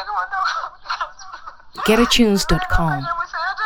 GetAtunes.com.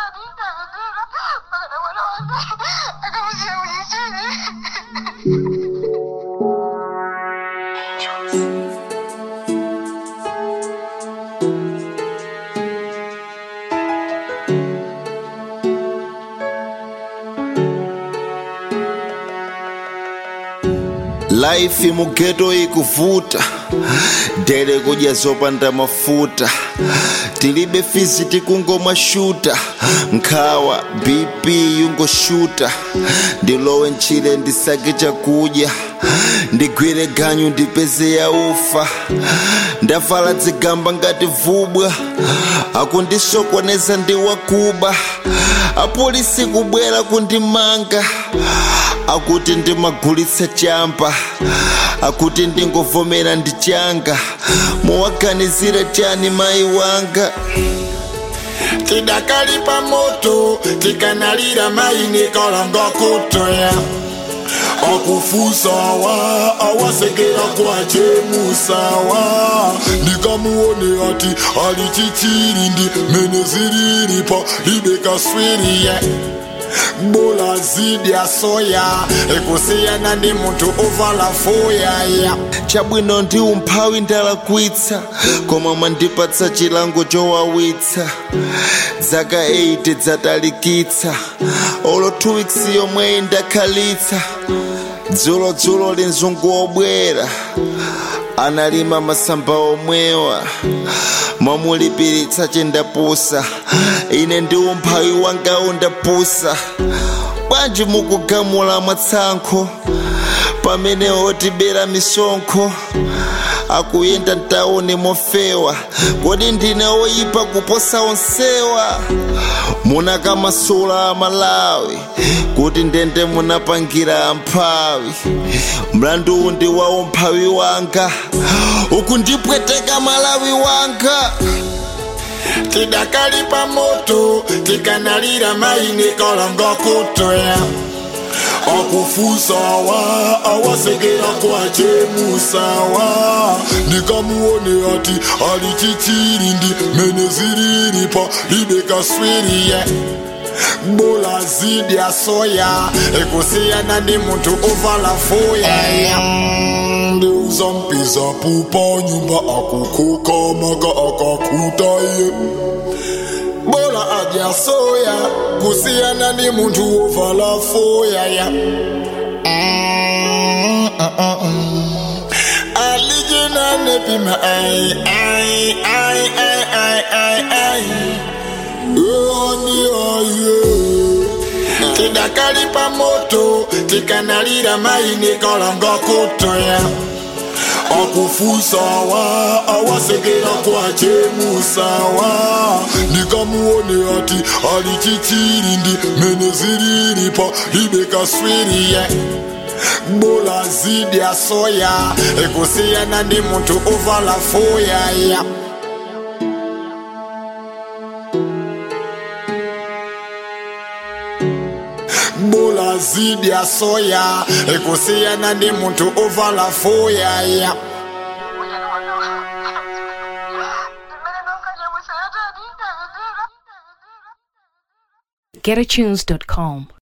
Life imugeto ikuvuta dere kudya zopanda mafuta tilibe fizi tikungomwa shuta nkhawa BP yungoshuta ndilowe nchile ndisake chakudya ndigwire ganyu ndipeze ya ufa ndavala dzigamba ngati vubwa akundisokoneza ndi wakuba apolisi kubwera kundimanga akuti ndimagulitsa champa akuti ndingovomera ndi changa muwaganizira chani mai wanga tidakali pa moto tikanalira maini kalanga kutoya akufusawa awasekera kwa chemusawa ndikamuone ati ali chichirindi mene ziriripa libeka swiriye bola zidi ya soya ekusiyana ndi muntu ovala foya ya chabwino ndi umphawi ndalakwitsa koma mwandipatsa chilango chowawitsa zaka 8 dzatalikitsa olo 2 weeks yomwe ndakhalitsa dzulo linzungu obwera analima masamba omwewa mwamulipiritsa chendapusa ine ndi umphawi wanga undapusa bwanji mukugamula mwatsankho pamene otibera misonkho akuyenda ntauni mofewa kodi ndine oyipa kuposa onsewa munakamasula Malawi kuti ndende munapangira amphawi mlandu undi wa umphawi wanga ukundipweteka Malawi wanga tidakali pa moto tikanalira maini kalanga kutoya akufusawa awasekera kwa chemusawa ndikamuone ati ali chichirindi mene ziriripa libeka swiriye bola zidi ya soya ekusiyana ndi muntu ovala foya ndiuza mpiza pupa nyumba akukuka maka akakutaye bola aja soya kusiyana ndi muntu ovala foya ya alijina nepima ai tidakali pa moto tikanalira maini kalanga kutoya akufusawa awasekera kwa chemusawa ndikamuone ati ali chichirindi mene ziriripa libeka swiriye bola zidi ya soya ekusiyana ndi muntu ovala foya ya bola zidi ya soya ekusiyana ndi muntu ovala foya ya GetAtunes.com.